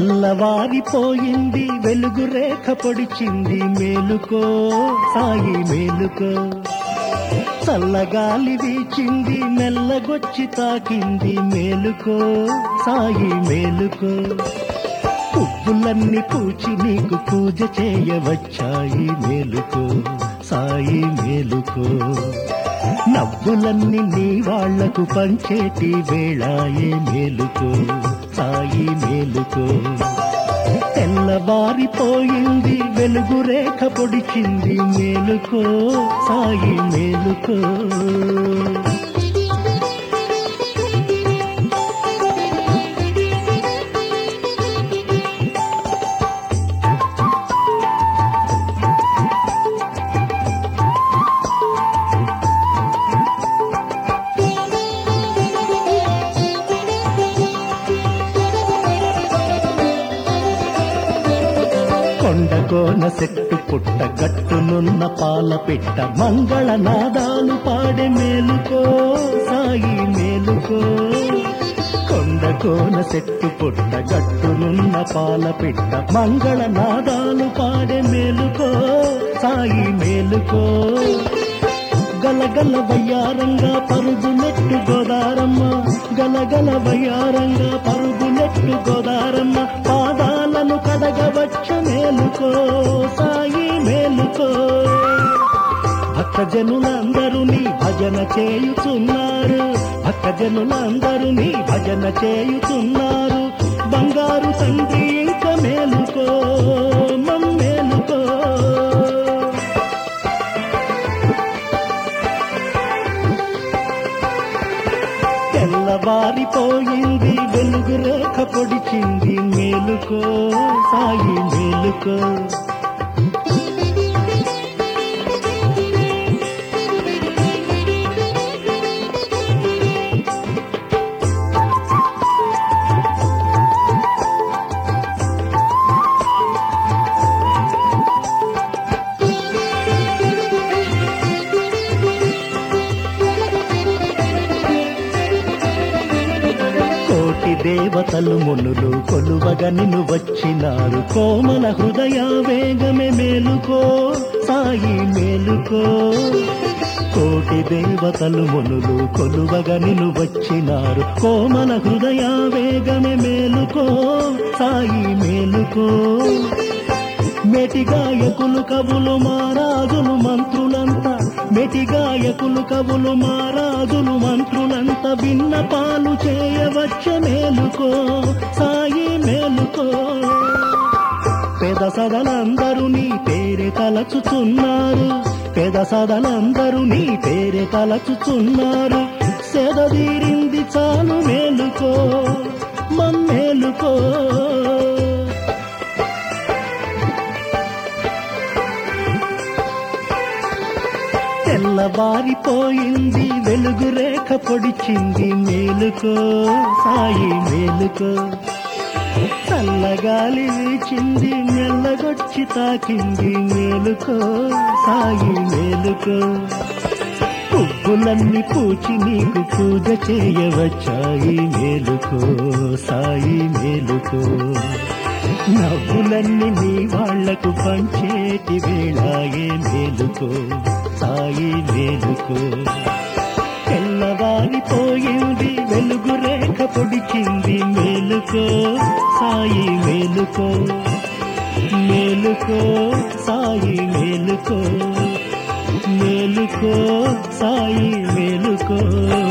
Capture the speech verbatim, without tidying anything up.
తెల్లవారిపోయింది వెలుగు రేఖ పొడిచింది మేలుకో సాయి మేలుకో చల్లగాలి వీచింది మెల్లగొచ్చి తాకింది మేలుకో సాయి మేలుకో పువ్వులన్నీ పూచి నీకు పూజ చేయవచ్చాయి మేలుకో సాయి మేలుకో నవ్వులన్నీ నీ వాళ్లకు పంచేటి వేళాయే మేలుకో సాయి మేలుకో తెల్లవారిపోయింది వెలుగు రేఖ పొడిచింది మేలుకో సాయి మేలుకో కొండకోన చెట్టు పుట్ట గట్టునున్న పాల పిట్ట మంగళ నాదాలు పాడే మేలుకో సాయి మేలుకో కొండకోన చెట్టు పుట్ట గట్టునున్న పాల పిట్ట మంగళ నాదాలు పాడే మేలుకో సాయి మేలుకో గలగల వయ్యారంగా పరుగునెట్టు గోదారమ్మ గలగల వయ్యారంగా పరుగునెట్టు గోదారమ్మ పాదాలను కడగవచ్చు మేలుకో సాయి మేలుకో భక్తజనులందరూ నీ భజన చేయుచున్నారు భక్తజనులందరూ నీ భజన చేయుచున్నారు బంగారు తండ్రి ఇంక మేలుకో మమ్మేలుకో తెల్లవారిపోయింది వెలుగు రేఖ పొడిచింది మేలుకో సాయి మేలుకో దేవతలు మునులు కొలువగా నిన్ను వచ్చినారు కోమల హృదయ వేగమే మేలుకో సాయి మేలుకో కోటి దేవతలు మునులు కొలువగా నిన్ను వచ్చినారు కోమల హృదయ వేగమే మేలుకో సాయి మేలుకో మెటిగాయకులు కవులు మారాజులు మంత్రులంతా మెటిగాయకులు కవులు మారాజులు మంత్రులంతా విన్నపాలు చేయవచ్చ మేలుకో సాయి మేలుకో పెద సదలందరూ నీ పేరే తలచుచున్నారు పెద సదలందరూ నీ పేరే తలచుచున్నారు సెదదీరింది చాలు మేలుకో మమ్మేలుకో తెల్లవారిపోయింది వెలుగు రేఖ పొడిచింది మేలుకో సాయి మేలుకో చల్లగాలి వీచింది మెల్లగొచ్చి తాకింది మేలుకో సాయి మేలుకో పువ్వులన్నీ పూచి నీకు పూజ చేయవచ్చాయి మేలుకో సాయి మేలుకో నవ్వులన్నీ నీ వాళ్లకు పంచేటి వేళాయే మేలుకో సాయి మేలుకో తెల్లవారిపోయింది వెలుగు రేఖ పొడిచింది మేలుకో సాయి మేలుకో మేలుకో సాయి మేలుకో మేలుకో సాయి మేలుకో